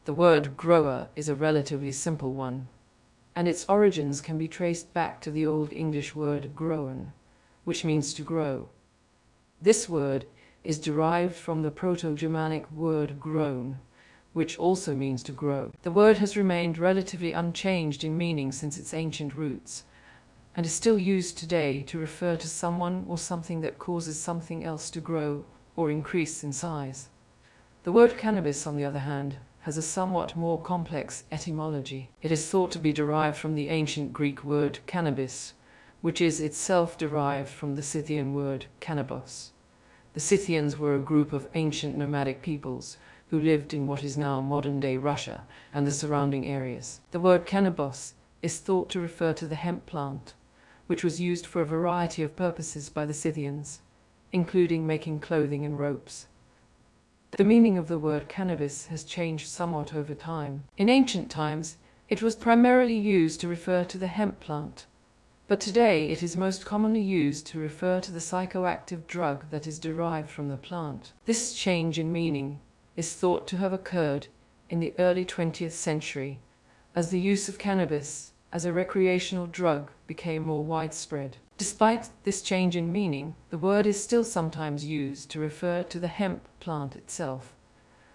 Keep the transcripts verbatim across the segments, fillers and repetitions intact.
The word grower is a relatively simple one, and its origins can be traced back to the Old English word groen, which means to grow. This word is derived from the Proto-Germanic word groen, which also means to grow. The word has remained relatively unchanged in meaning since its ancient roots, and is still used today to refer to someone or something that causes something else to grow or increase in size. The word cannabis, on the other hand, has a somewhat more complex etymology. It is thought to be derived from the ancient Greek word cannabis, which is itself derived from the Scythian word cannabos. The Scythians were a group of ancient nomadic peoples who lived in what is now modern-day Russia and the surrounding areas. The word cannabos is thought to refer to the hemp plant, which was used for a variety of purposes by the Scythians, including making clothing and ropes. The meaning of the word cannabis has changed somewhat over time. In ancient times, it was primarily used to refer to the hemp plant, but today it is most commonly used to refer to the psychoactive drug that is derived from the plant. This change in meaning is thought to have occurred in the early twentieth century as the use of cannabis as a recreational drug became more widespread. Despite this change in meaning, the word is still sometimes used to refer to the hemp plant itself,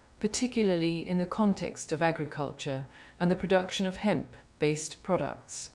particularly in the context of agriculture and the production of hemp-based products.